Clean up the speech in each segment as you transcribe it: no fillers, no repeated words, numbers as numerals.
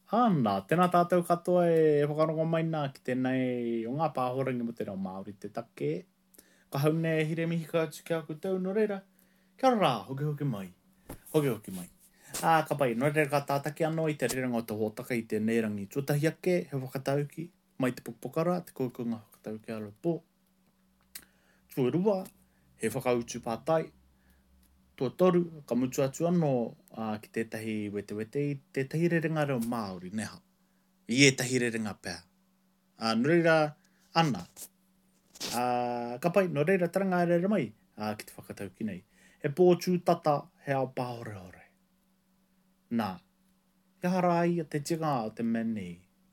Ana, tēnā tātou katoa e whakarongo mai nā ki tēnei o ngā pāhorangi mo te reo Māori te take. Ka haune e hire mihi ka atu ki a koutou, no reira. Kia ora rā, hoki mai. Hoki mai. Ka pai, no reira ka tātaki anō i te rerenga o te hōtaka i te nerangi tuatahi ake, he whakatauki, mai te pukpokara, te koukunga whakatauki alo pō. Tuarua, he whakautu pātai. Tua toru, ka mutu atu anō ki tētahi wete i tētahi rerenga reo Māori, neha. I ētahi rerenga pēr. No reira, ana. Ka pai, no reira taranga e reira mai, ki te whakatauki nei. He pōtū tata, he ao pāhore. Nā, he hara ai a te tikanga o te meni.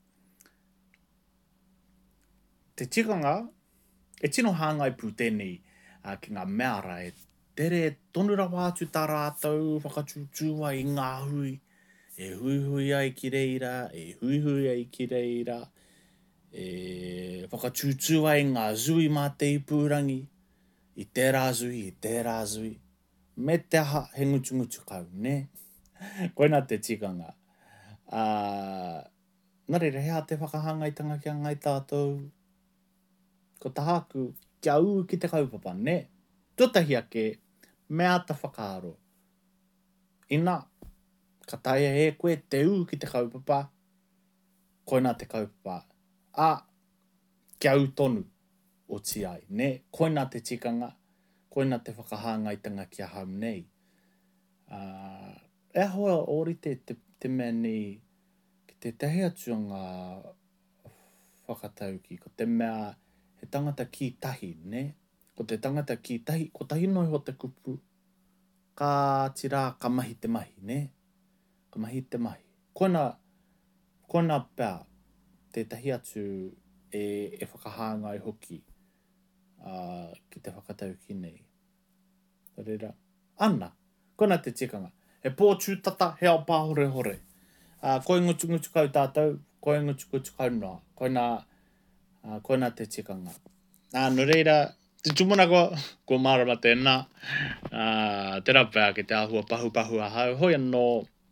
Te tikanga, e tino hāngai pū tēnei ki ngā meara e tere tonu rawa atu tā rātou, whakatūtūa i ngā hui, e hui ai ki reira, e hui ai ki reira, e whakatūtūa i ngā zui mā te ipurangi, i tērā zui, me te aha he ngutu kau, ne? Koina te tikanga. Nā reira, hea te whakahangaitanga ki a ngai tātou, ko ta haku, kia uu ki te kaupapa, ne? Tuatahi ake, mea ta whakaaro. Ina, ka taia e koe te uu ki te kaupapa, koina te kaupapa. Kia uu tonu o ti ai, ne? Koina te tikanga, koina te whakahangaitanga ki a hau nei. E hoa orite te mea ni, ki te tehe atu o ngā whakatauki, ko te mea he tangata ki tahi, ne? Ko te tangata ki tahi, ko tahi noi ho te kupu, ka tira ka mahi te mahi, ne? Ka mahi te mahi. Koina pēr, tētahi atu e whakahāngai hoki ki te whakatauki nei. Reira, ana, koina te tikanga. He pōtū tata, he ao pāhore. Koe ngutu kau tātou, koe ngutu kau noa. Koina te tikanga. No reira, te tumuna ko marama tēnā. Tērā pēr ki te ahua pahu a hau. Hoi anō,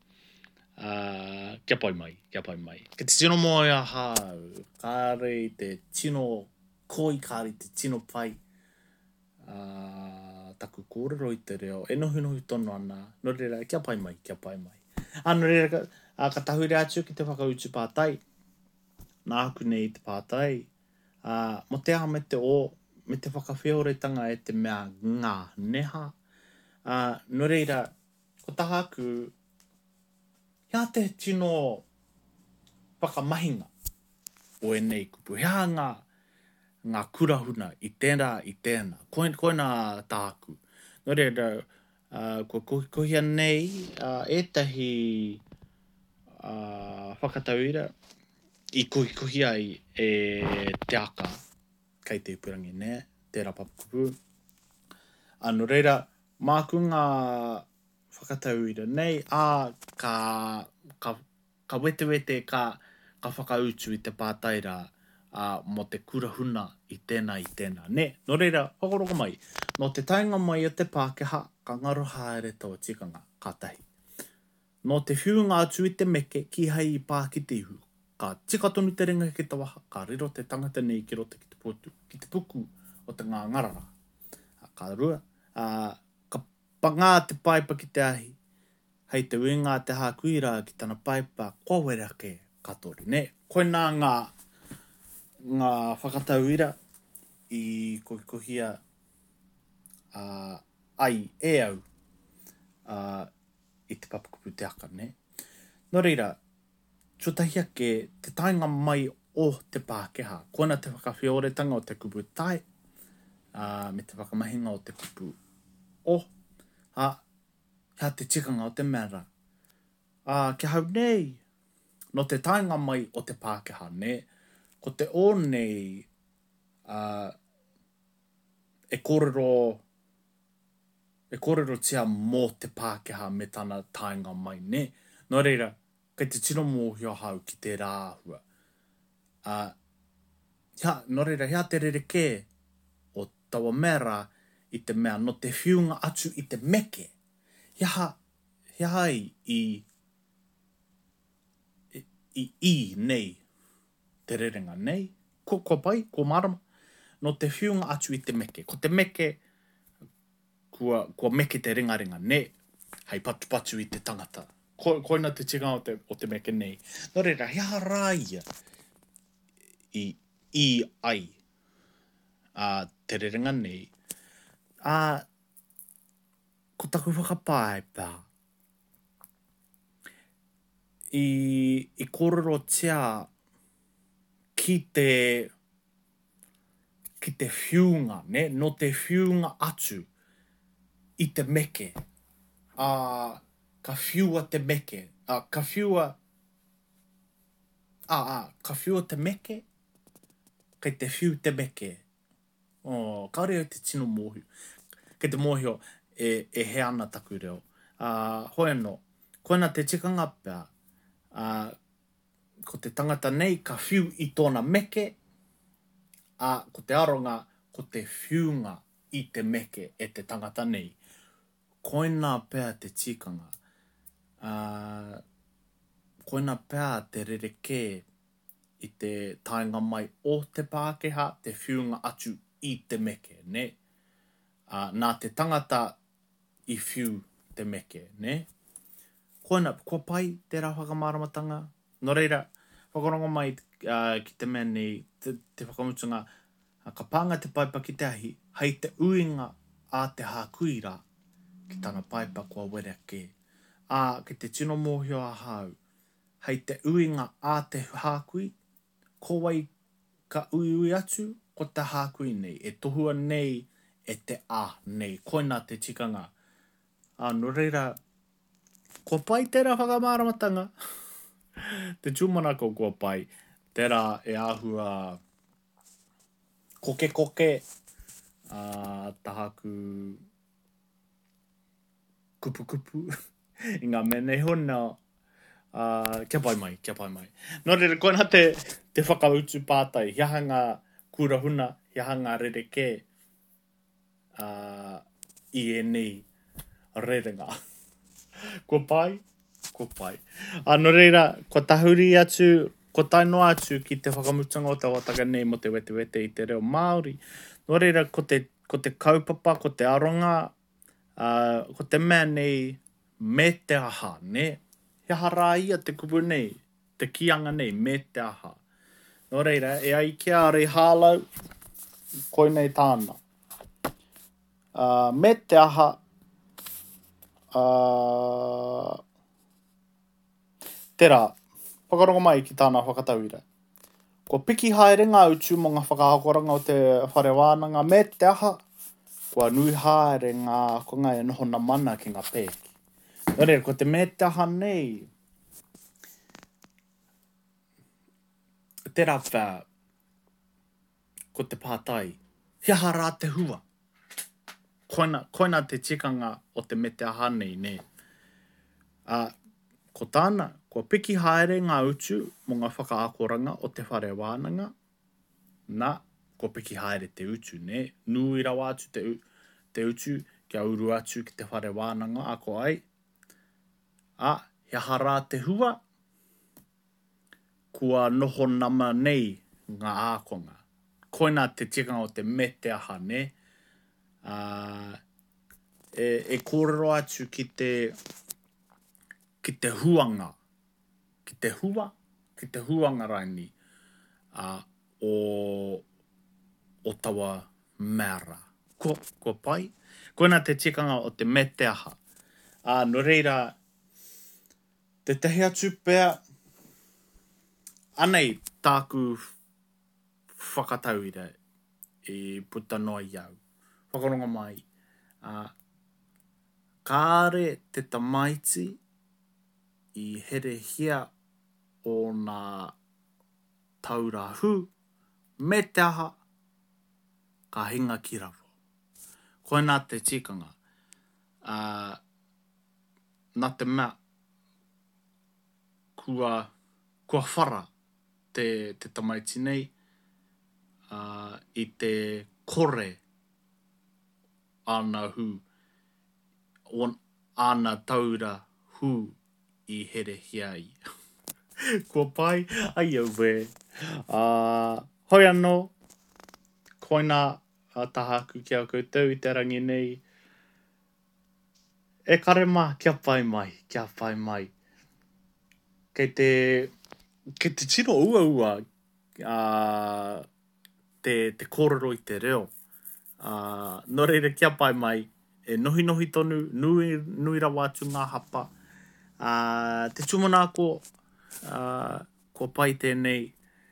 kia pai mai. Ki te tino moe a hau, kāre te tino koi, kāre te tino pai. Taku kōrero i te reo, e nohi tono ana, no reira, kia pai mai. No reira, ka tahure atu ki te whakautu pātai, nā aku nei te pātai, mo te aha me te whakawhihoretanga e te mea ngā neha, no reira, ko taha aku, hea te tino whakamahinga o e nei kupu, hea ngā kurahuna i tēnā. Koina tāku. No reira, ko kohia nei, ētahi whakatauira, i kohi ai e te aka, kei te ipurangi, ne? Tērā papukupu. No reira, māku ngā whakatauira nei, ka wete, ka whakautu i te pātaira, mo te kurahuna i tēnā, ne? No reira, whakaroko mai, no te tainga mai o te Pākehā, ka ngaro haere tō tikanga, kātahi. No te whiunga atu i te meke, ki hei i pā ki te ihu, ka tika tonu te ringa ki te waha, ka riro te tangata nei ki roto ki te puku o te ngā ngarara. Ka rua, ka pangā te paipa ki te ahi, hei te uinga te hākuira ki tana paipa, kua wera ke katori, ne? Koina ngā whakatauira i kohia ai au i te papukupu te aka, ne? No reira, tuatahi ake te tainga mai o te Pākehā, koina te whakawhioretanga o te kupu tai, me te whakamahinga o te kupu hea te tikanga o te mera. Ki hau nei, no te tainga mai o te Pākehā, ne? Ko te o nei, e kōrero tia mō te Pākehā me tana tainga mai, ne? No reira, kei te tino mōhio hau ki te rāhua. No reira, hea te rereke o taua mera i te mea, no te whiunga atu i te meke. Hea ai i nei, te rerenga nei, ko pai, ko marama, no te whiunga atu i te meke. Ko te meke, kua meke te ringaringa ne, hei patu i te tangata. Koina te tika o te meke nei. Nō reira, hea rāia i ai te rerenga nei. Ko taku whakapāe pā. I kōrero tia ki te whiunga, ne? No te whiunga atu i te meke. Ka whiua te meke. Ka whiua te meke, kei te whiu te meke. Kaore au te tino mōhio. Kei te mōhio e he ana taku reo. Hoi anō, koina te tikanga pēr, ko te tangata nei ka whiu i tōna meke, ko te aronga, ko te whiunga i te meke e te tangata nei. Koina pēr te tikanga. Koina pēr te rereke i te taenga mai o te Pākehā, te whiunga atu i te meke, ne? Nā te tangata i whiu te meke, ne? Koina, kua pai tērā whakamāramatanga. Nō reira, whakarongo mai ki te mea nei, te whakamutunga, ka pānga te paipa ki te ahi, hei te uinga a te hākuira ki tana paipa kua wera ke. Ki te tino mōhio a hau, hei te uinga a te hākui, ko wai ka ui atu, ko te hākui nei, e tohua nei, e te nei. Koina te tikanga. Nō reira, kua pai tērā whakamāramatanga. Te tūmanako kua pai, tērā e āhua koke, tahaku kupu. I ngā mene hona, kia pai mai. Nō reira, koina te whakautu pātai, hiaha ngā kurahuna, hiaha ngā rereke, i e nei rerenga. Kua pai. Nō reira, kua tahuri atu, kua tainoa atu ki te whakamutanga o te wataka nei mo te wete i te reo Māori. Nō reira, ko te kaupapa, ko te aronga, ko te mea nei, me te aha, ne? Hiaha rā ia te kupu nei, te kianga nei, me te aha. Nō reira, e ai kia rei hālau, koina i tāna. Me te aha, tērā, whakarongo mai ki tāna whakatauira. Ko piki haere ngā utu mo ngā whakahakoranga o te whare wānanga, me te aha, kua nui haere ngā konga e noho na mana ki ngā pēki. Nō reira, ko te me te aha nei, tērā whā, ko te pātai, hiaha rā te hua. Koina te tikanga o te me te aha nei, ne? Ko tāna, kua piki haere ngā utu mo ngā whakaakoranga o te whare wānanga, kua piki haere te utu, ne? Nui rawa atu te utu, kia uru atu ki te whare wānanga, ako ai. Hiaha rā te hua, kua noho nama nei ngā ākonga. Koina te tikanga o te me te aha, ne? E kōrero atu ki te huanga. Ki te huanga raini o tawa mēra. Kua pai. Koina te tikanga o te me te aha. Nō reira, te tehi atu pēr, anei tāku whakatauira i puta noa iau. Whakaronga mai. Kāre te tamaiti i here hia o ngā taurahu, me te aha, ka hinga ki rawa. Koina te tikanga. Nā te mea, kua whara te tamaiti nei, i te kore ana hu, o ana taura hu i here hia i. Kua pai, ai au we. Hoi anō, koina taha aku ki a koutou i te rangi nei. E kare mā, kia pai mai, kia pai mai. Kei te tino ua ua te kōrero i te reo. No reira kia pai mai, e nohi nohi tonu, nui rawa atu ngā hapa. Te tumanako, kua pai tēnei,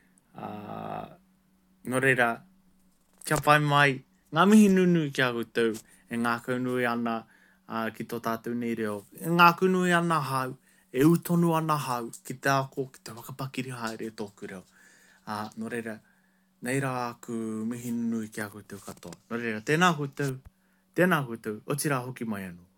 no reira, kia pai mai, ngā mihi nunu ki a koutou, e ngā kaunui ana ki tō tātou nei reo. E ngā kaunui ana hau, e utonu ana hau, ki te ako, ki te whakapakiri haere tōku reo. No reira, nei rā aku mihi nunu ki a koutou katoa. No reira, tēnā koutou, o tira hoki mai anō.